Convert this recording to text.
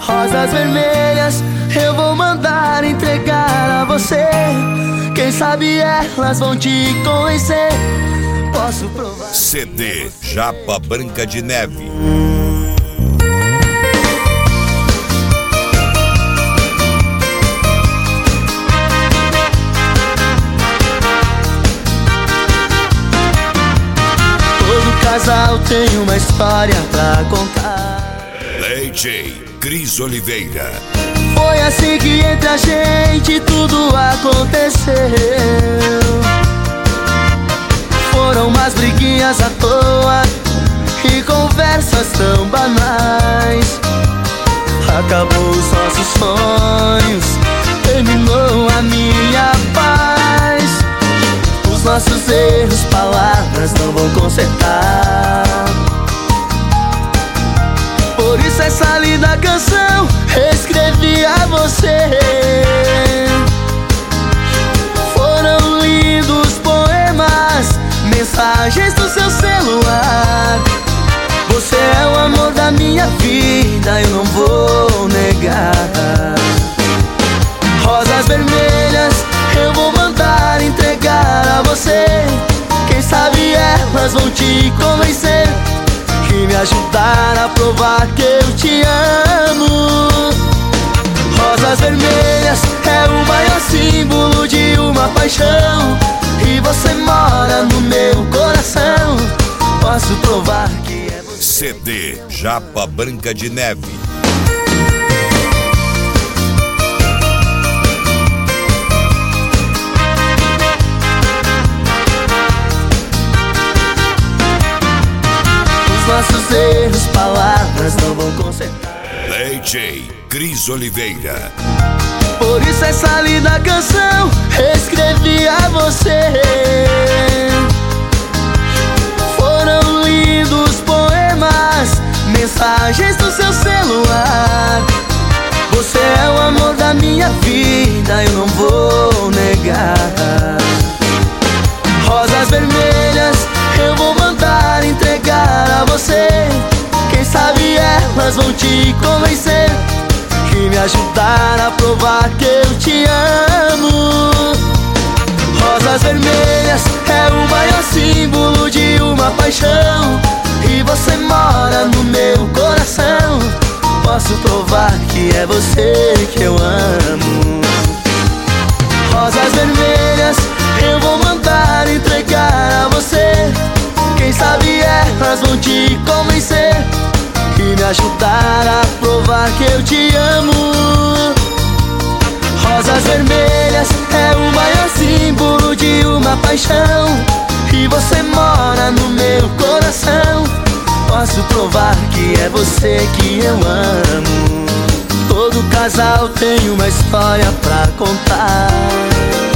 Rosas vermelhas eu vou mandar entregar a você. Quem sabe elas vão te convencer. Posso provar. CD Japa Branca de Neve. Todo casal tem uma história pra contar. DJ Cris Oliveira. Foi assim que entre a gente tudo aconteceu. Foram umas briguinhas à toa e conversas tão banais. Acabou os nossos sonhos, terminou a minha paz. Os nossos erros, palavras não vão consertar. Por isso essa linda canção escrevi a você. Foram lindos poemas, mensagens do seu celular. Você é o amor da minha vida, eu não vou negar. Rosas vermelhas eu vou mandar entregar a você. Quem sabe elas vão te convencer e me ajudar a provar que eu te amo. Rosas vermelhas é o maior símbolo de uma paixão, e você mora no meu coração. Posso provar que é você. CD Japa Branca de Neve. Nossos erros, palavras não vão consertar. DJ Cris Oliveira. Por isso essa linda canção escrevi a você. Foram lindos poemas, mensagens do seu celular. Você é o amor da minha vida, eu não vou negar. Rosas vermelhas eu vou mandar entregar a você. Quem sabe elas vão te convencer e me ajudar a provar que eu te amo. Rosas vermelhas é o maior símbolo de uma paixão, e você mora no meu coração. Posso provar que é você que eu amo. Rosas vermelhas eu vou mandar entregar a você. Quem sabe elas vão te convencer e me ajudar a provar que eu te amo. Rosas vermelhas é o maior símbolo de uma paixão, e você mora no meu coração. Posso provar que é você que eu amo. Todo casal tem uma história pra contar.